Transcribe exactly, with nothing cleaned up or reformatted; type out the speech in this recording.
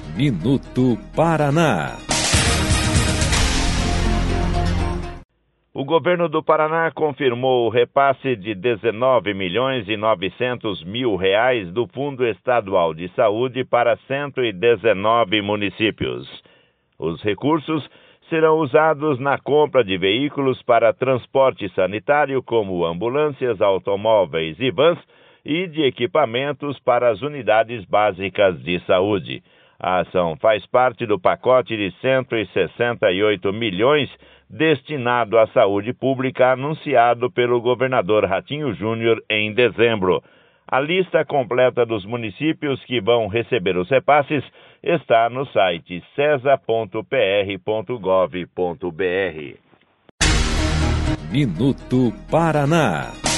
Minuto Paraná. O governo do Paraná confirmou o repasse de dezenove milhões e novecentos mil reais do Fundo Estadual de Saúde para cento e dezenove municípios. Os recursos serão usados na compra de veículos para transporte sanitário, como ambulâncias, automóveis e vans, e de equipamentos para as unidades básicas de saúde. A ação faz parte do pacote de cento e sessenta e oito milhões destinado à saúde pública anunciado pelo governador Ratinho Júnior em dezembro. A lista completa dos municípios que vão receber os repasses está no site cesa ponto p r ponto gov ponto b r. Minuto Paraná.